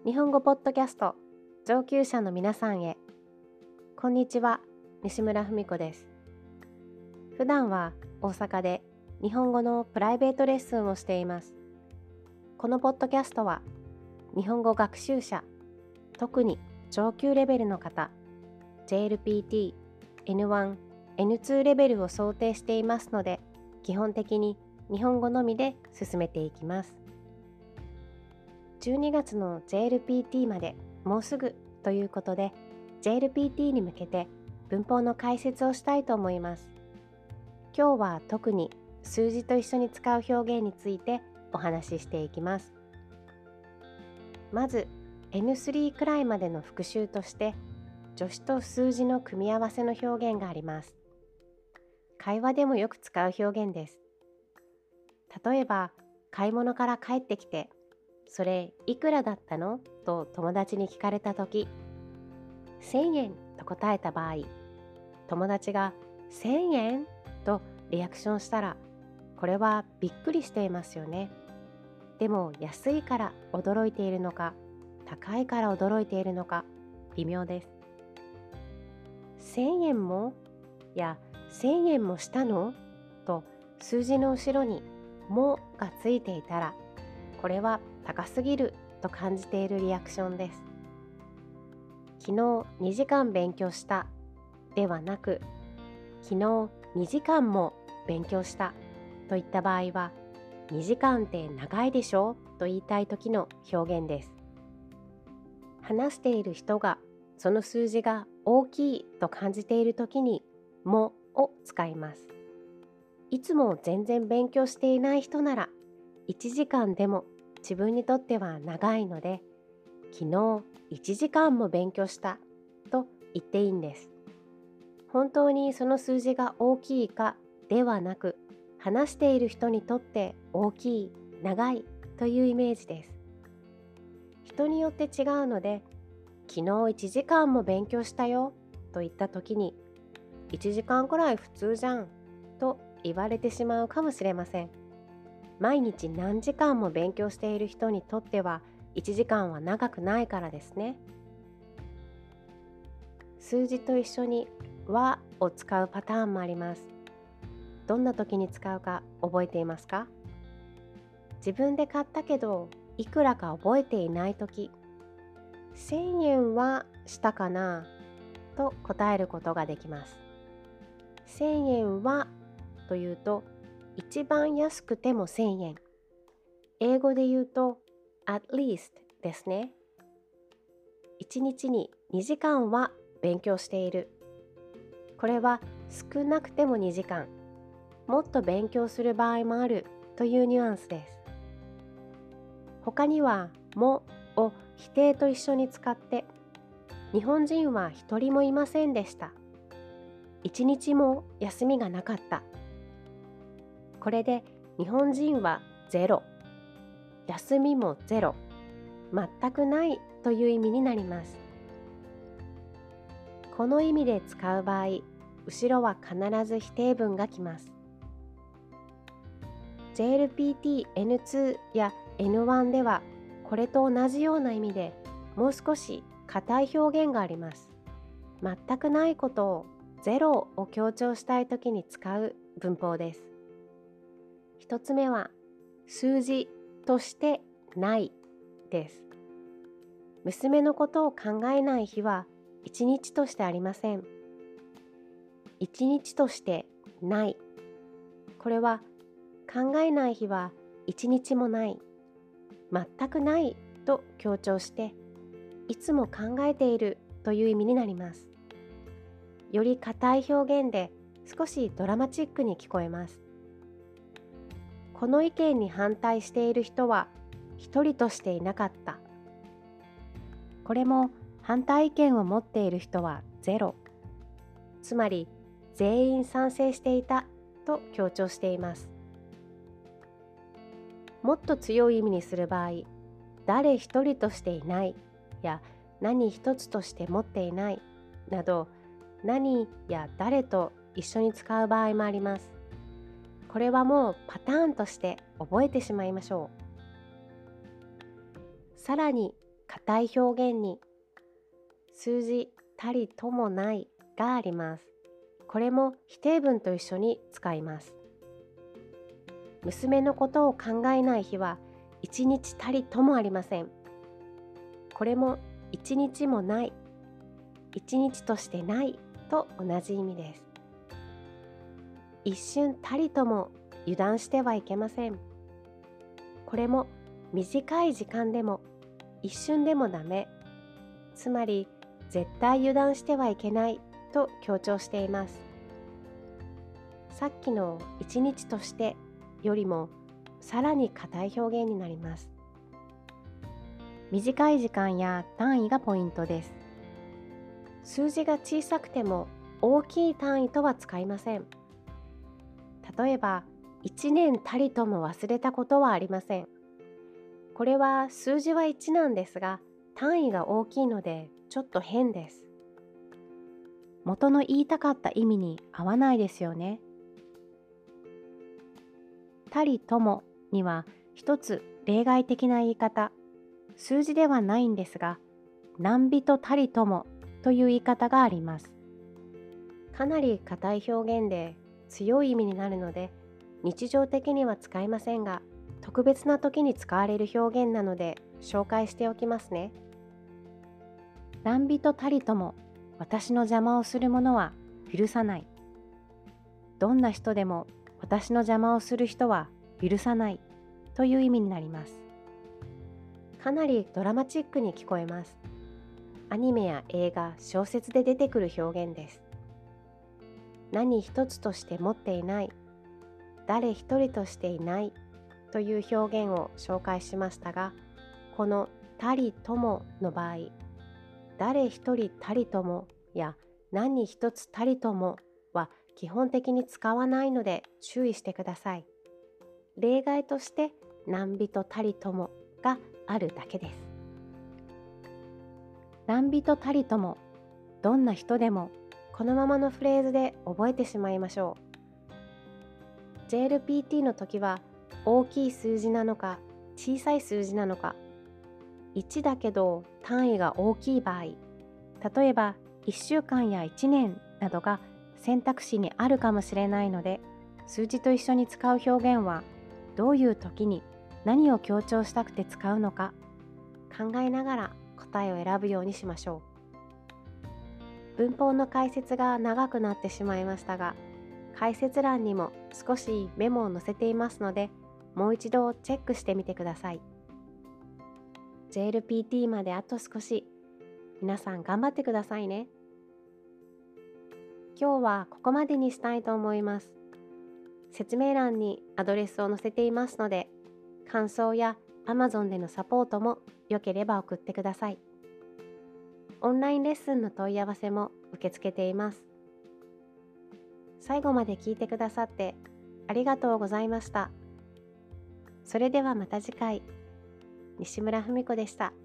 日本語ポッドキャスト上級者の皆さんへ。こんにちは、西村文子です。普段は大阪で日本語のプライベートレッスンをしています。このポッドキャストは日本語学習者、特に上級レベルの方、JLPT、N1、N2 レベルを想定していますので、基本的に日本語のみで進めていきます。12月の JLPT までもうすぐということで、JLPT に向けて文法の解説をしたいと思います。今日は特に数字と一緒に使う表現についてお話ししていきます。まず N3 くらいまでの復習として、助詞と数字の組み合わせの表現があります。会話でもよく使う表現です。例えば、買い物から帰ってきて、それいくらだったの？と友達に聞かれたとき、1000円と答えた場合、友達が1000円とリアクションしたら、これはびっくりしていますよね。でも安いから驚いているのか、高いから驚いているのか、微妙です。1000円も？や1000円もしたの？と数字の後ろにもがついていたら、これは高すぎると感じているリアクションです。昨日2時間勉強したではなく、昨日2時間も勉強したといった場合は、2時間って長いでしょと言いたい時の表現です。話している人がその数字が大きいと感じている時にもを使います。いつも全然勉強していない人なら、1時間でも自分にとっては長いので、昨日1時間も勉強したと言っていいんです。本当にその数字が大きいかではなく、話している人にとって大きい、長いというイメージです。人によって違うので、昨日1時間も勉強したよと言った時に、1時間くらい普通じゃんと言われてしまうかもしれません。毎日何時間も勉強している人にとっては1時間は長くないからですね。数字と一緒にはを使うパターンもあります。どんな時に使うか覚えていますか？自分で買ったけどいくらか覚えていない時、1000円はしたかなと答えることができます。1000円はというと、一番安くても1000円。英語で言うと at least ですね。1日に2時間は勉強している。これは少なくても2時間。もっと勉強する場合もあるというニュアンスです。他にはもを否定と一緒に使って、日本人は一人もいませんでした。一日も休みがなかった。これで日本人はゼロ、休みもゼロ、全くないという意味になります。この意味で使う場合、後ろは必ず否定文がきます。JLPT N2 や N1 ではこれと同じような意味でもう少し硬い表現があります。全くないことをゼロを強調したいときに使う文法です。一つ目は数字としてないです。娘のことを考えない日は一日としてありません。一日としてない。これは考えない日は一日もない、全くないと強調して、いつも考えているという意味になります。より硬い表現で少しドラマチックに聞こえます。この意見に反対している人は一人としていなかった。これも反対意見を持っている人はゼロ。つまり全員賛成していたと強調しています。もっと強い意味にする場合、誰一人としていないや何一つとして持っていないなど、何や誰と一緒に使う場合もあります。これはもうパターンとして覚えてしまいましょう。さらに硬い表現に数字たりともないがあります。これも否定文と一緒に使います。娘のことを考えない日は一日たりともありません。これも一日もない、一日としてないと同じ意味です。一瞬たりとも油断してはいけません。これも短い時間でも一瞬でもダメ、つまり絶対油断してはいけないと強調しています。さっきの一日としてよりもさらに硬い表現になります。短い時間や単位がポイントです。数字が小さくても大きい単位とは使いません。例えば、1年たりとも忘れたことはありません。これは数字は1なんですが、単位が大きいのでちょっと変です。元の言いたかった意味に合わないですよね。たりともには一つ例外的な言い方、数字ではないんですが、何人たりともという言い方があります。かなり硬い表現で強い意味になるので、日常的には使いませんが、特別な時に使われる表現なので紹介しておきますね。何人たりとも私の邪魔をする者は許さない。どんな人でも私の邪魔をする人は許さないという意味になります。かなりドラマチックに聞こえます。アニメや映画、小説で出てくる表現です。何一つとして持っていない、誰一人としていないという表現を紹介しましたが、このたりともの場合、誰一人たりともや何一つたりともは基本的に使わないので注意してください。例外として何人たりともがあるだけです。何人たりとも、どんな人でも、このままのフレーズで覚えてしまいましょう。JLPT の時は大きい数字なのか小さい数字なのか、1だけど単位が大きい場合、例えば1週間や1年などが選択肢にあるかもしれないので、数字と一緒に使う表現はどういう時に何を強調したくて使うのか考えながら答えを選ぶようにしましょう。文法の解説が長くなってしまいましたが、解説欄にも少しメモを載せていますので、もう一度チェックしてみてください。JLPT まであと少し、皆さん頑張ってくださいね。今日はここまでにしたいと思います。説明欄にアドレスを載せていますので、感想や Amazon でのサポートもよければ送ってください。オンラインレッスンの問い合わせも受け付けています。最後まで聞いてくださってありがとうございました。それではまた次回。西村文子でした。